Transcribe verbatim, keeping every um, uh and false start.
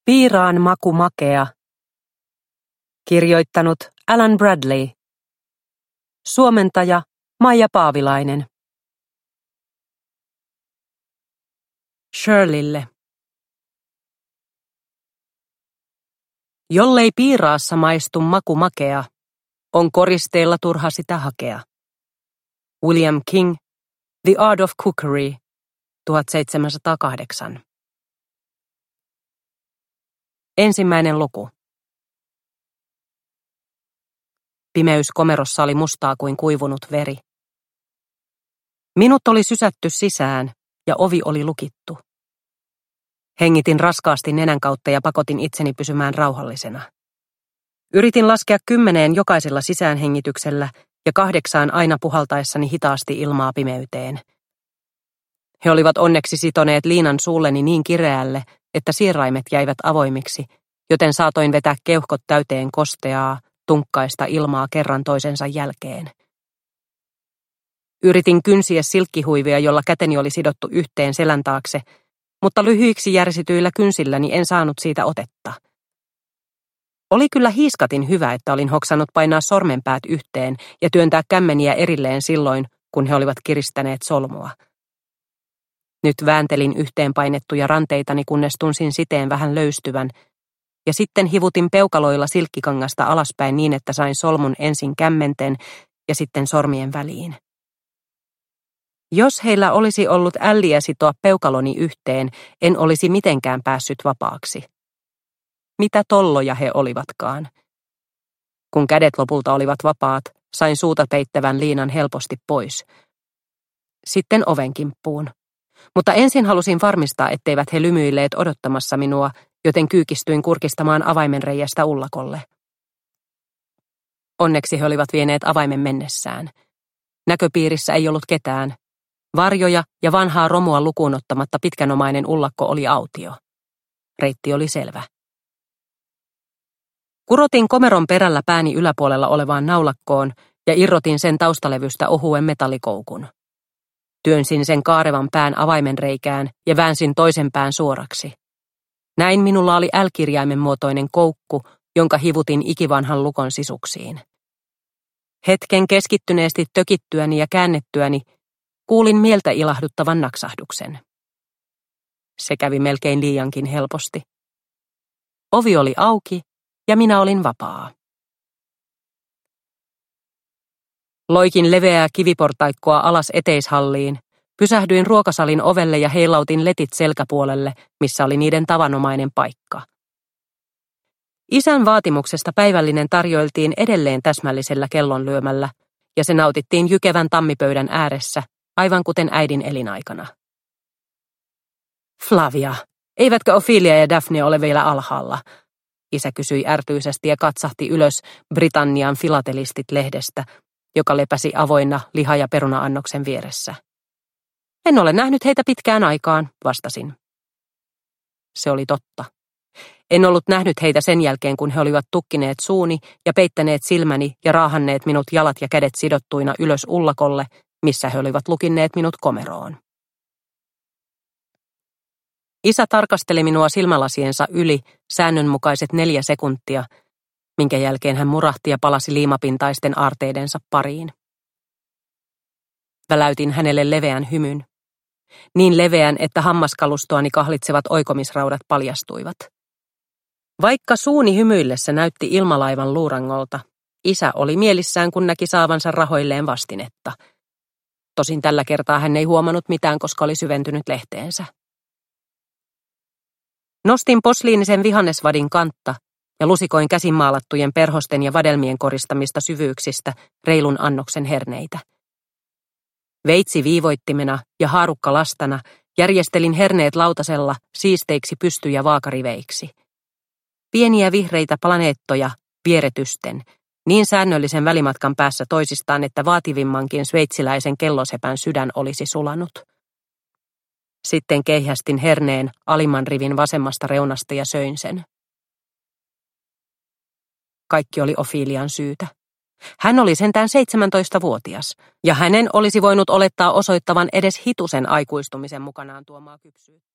Piiraan maku makea. Kirjoittanut Alan Bradley. Suomentaja Maija Paavilainen. Shirleylle. Jollei piiraassa maistu maku makea, on koristeella turha sitä hakea. William King, The Art of Cookery, tuhatseitsemänsataakahdeksan. Ensimmäinen luku. Pimeys komerossa oli mustaa kuin kuivunut veri. Minut oli sysätty sisään ja ovi oli lukittu. Hengitin raskaasti nenän kautta ja pakotin itseni pysymään rauhallisena. Yritin laskea kymmeneen jokaisella sisäänhengityksellä ja kahdeksaan aina puhaltaessani hitaasti ilmaa pimeyteen. He olivat onneksi sitoneet liinan suulleni niin kireälle, että siiraimet jäivät avoimiksi, joten saatoin vetää keuhkot täyteen kosteaa, tunkkaista ilmaa kerran toisensa jälkeen. Yritin kynsiä silkkihuivia, jolla käteni oli sidottu yhteen selän taakse, mutta lyhyiksi järsityillä kynsilläni en saanut siitä otetta. Oli kyllä hiiskatin hyvä, että olin hoksannut painaa sormenpäät yhteen ja työntää kämmeniä erilleen silloin, kun he olivat kiristäneet solmua. Nyt vääntelin yhteen painettuja ranteitani, kunnes tunsin siteen vähän löystyvän, ja sitten hivutin peukaloilla silkkikangasta alaspäin niin, että sain solmun ensin kämmenten ja sitten sormien väliin. Jos heillä olisi ollut älliä sitoa peukaloni yhteen, en olisi mitenkään päässyt vapaaksi. Mitä tolloja he olivatkaan. Kun kädet lopulta olivat vapaat, sain suuta peittävän liinan helposti pois. Sitten oven kimppuun. Mutta ensin halusin varmistaa, etteivät he lymyilleet odottamassa minua, joten kyykistyin kurkistamaan avaimenreiästä ullakolle. Onneksi he olivat vieneet avaimen mennessään. Näköpiirissä ei ollut ketään. Varjoja ja vanhaa romua lukuun ottamatta pitkänomainen ullakko oli autio. Reitti oli selvä. Kurotin komeron perällä pääni yläpuolella olevaan naulakkoon ja irrotin sen taustalevystä ohuen metallikoukun. Työnsin sen kaarevan pään avaimenreikään ja väänsin toisen pään suoraksi. Näin minulla oli L-kirjaimen muotoinen koukku, jonka hivutin ikivanhan lukon sisuksiin. Hetken keskittyneesti tökittyäni ja käännettyäni kuulin mieltä ilahduttavan naksahduksen. Se kävi melkein liiankin helposti. Ovi oli auki ja minä olin vapaa. Loikin leveää kiviportaikkoa alas eteishalliin, pysähdyin ruokasalin ovelle ja heilautin letit selkäpuolelle, missä oli niiden tavanomainen paikka. Isän vaatimuksesta päivällinen tarjoiltiin edelleen täsmällisellä kellonlyömällä, ja se nautittiin jykevän tammipöydän ääressä, aivan kuten äidin elinaikana. Flavia, eivätkö Ophelia ja Daphne ole vielä alhaalla? Isä kysyi ärtyisesti ja katsahti ylös Britannian filatelistit-lehdestä, joka lepäsi avoinna liha- ja peruna-annoksen vieressä. En ole nähnyt heitä pitkään aikaan, vastasin. Se oli totta. En ollut nähnyt heitä sen jälkeen, kun he olivat tukkineet suuni ja peittäneet silmäni ja raahanneet minut jalat ja kädet sidottuina ylös ullakolle, missä he olivat lukinneet minut komeroon. Isä tarkasteli minua silmälasiensa yli säännönmukaiset neljä sekuntia, minkä jälkeen hän murahti ja palasi liimapintaisten aarteidensa pariin. Väläytin hänelle leveän hymyn. Niin leveän, että hammaskalustoani kahlitsevat oikomisraudat paljastuivat. Vaikka suuni hymyillessä näytti ilmalaivan luurangolta, isä oli mielissään, kun näki saavansa rahoilleen vastinetta. Tosin tällä kertaa hän ei huomannut mitään, koska oli syventynyt lehteensä. Nostin posliinisen vihannesvadin kantta ja lusikoin käsinmaalattujen perhosten ja vadelmien koristamista syvyyksistä reilun annoksen herneitä. Veitsi viivoittimena ja haarukka lastana järjestelin herneet lautasella siisteiksi pysty- ja vaakariveiksi. Pieniä vihreitä planeettoja vieretysten, niin säännöllisen välimatkan päässä toisistaan, että vaativimmankin sveitsiläisen kellosepän sydän olisi sulanut. Sitten keihästin herneen alimman rivin vasemmasta reunasta ja söin sen. Kaikki oli Ophelian syytä. Hän oli sentään seitsemäntoistavuotias, ja hänen olisi voinut olettaa osoittavan edes hitusen aikuistumisen mukanaan tuomaa kypsyyttä.